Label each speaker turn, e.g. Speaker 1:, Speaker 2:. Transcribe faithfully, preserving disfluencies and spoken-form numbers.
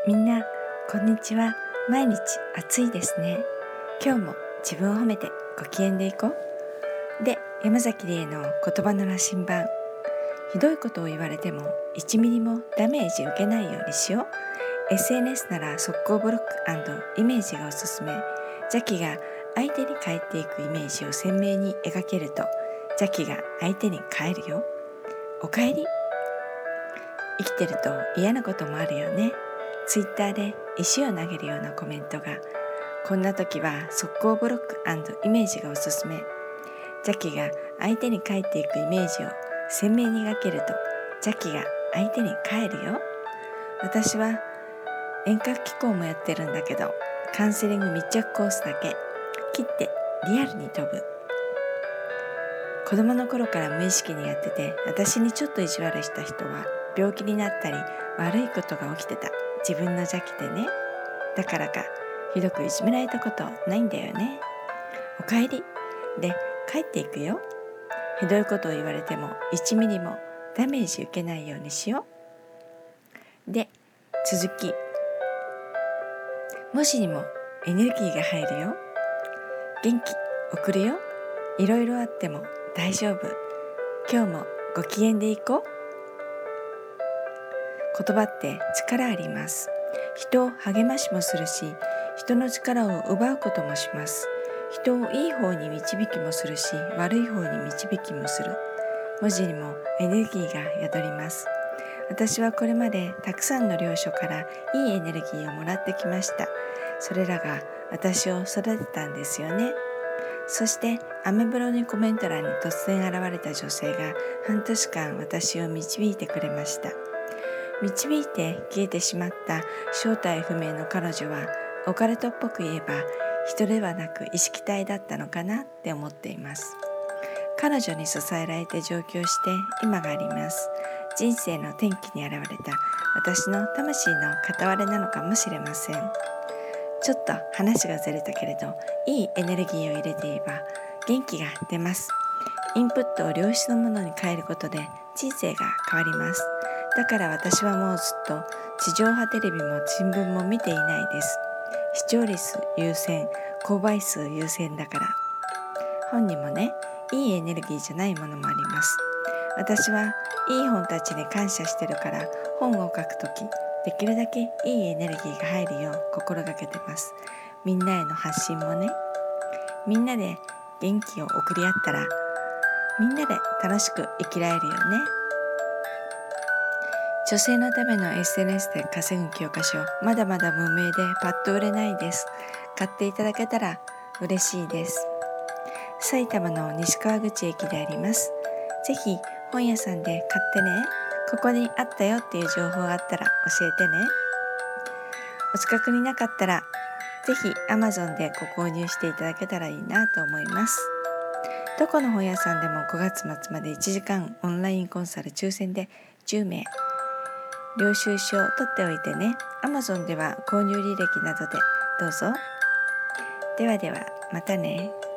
Speaker 1: みんなこんにちは。毎日暑いですね。今日も自分を褒めてご機嫌でいこう。で、山崎理恵の言葉の羅針盤。ひどいことを言われてもいちミリもダメージ受けないようにしよう。 エスエヌエス なら速攻ブロック&イメージがおすすめ。邪気が相手に返っていくイメージを鮮明に描けると邪気が相手に返るよ。おかえり。生きてると嫌なこともあるよね。ツイッターで石を投げるようなコメントが、こんな時は速攻ブロック&イメージがおすすめ。邪気が相手に返っていくイメージを鮮明に描けると邪気が相手に返るよ。私は遠隔機構もやってるんだけど、カウンセリング密着コースだけ切ってリアルに飛ぶ。子供の頃から無意識にやってて、私にちょっと意地悪した人は病気になったり悪いことが起きてた。自分の邪気でね。だからかひどくいじめられたことないんだよね。おかえりで帰っていくよ。ひどいことを言われてもいちミリもダメージ受けないようにしよう。で、続き。文字にもエネルギーが入るよ。元気送るよ。いろいろあっても大丈夫。今日もご機嫌でいこう。言葉って力あります。人を励ましもするし、人の力を奪うこともします。人をいい方に導きもするし、悪い方に導きもする。文字にもエネルギーが宿ります。私はこれまでたくさんの領書からいいエネルギーをもらってきました。それらが私を育てたんですよね。そしてアメブロにコメント欄に突然現れた女性が半年間私を導いてくれました。導いて消えてしまった正体不明の彼女は、オカルトっぽく言えば人ではなく意識体だったのかなって思っています。彼女に支えられて上京して今があります。人生の転機に現れた私の魂の片割れなのかもしれません。ちょっと話がずれたけれど、いいエネルギーを入れていれば元気が出ます。インプットを良質のものに変えることで人生が変わります。だから私はもうずっと地上波テレビも新聞も見ていないです。視聴率優先、購買数優先だから。本にもね、いいエネルギーじゃないものもあります。私はいい本たちに感謝してるから、本を書くときできるだけいいエネルギーが入るよう心がけてます。みんなへの発信もね。みんなで元気を送り合ったら、みんなで楽しく生きられるよね。女性のための エスエヌエス で稼ぐ教科書、まだまだ無名でパッと売れないです。買っていただけたら嬉しいです。埼玉の西川口駅であります。ぜひ本屋さんで買ってね。ここにあったよっていう情報があったら教えてね。お近くになかったらぜひ Amazon でご購入していただけたらいいなと思います。どこの本屋さんでもごがつ末までいちじかんオンラインコンサル抽選でじゅうめい領収書を取っておいてね。 Amazon では購入履歴などでどうぞ。ではではまたね。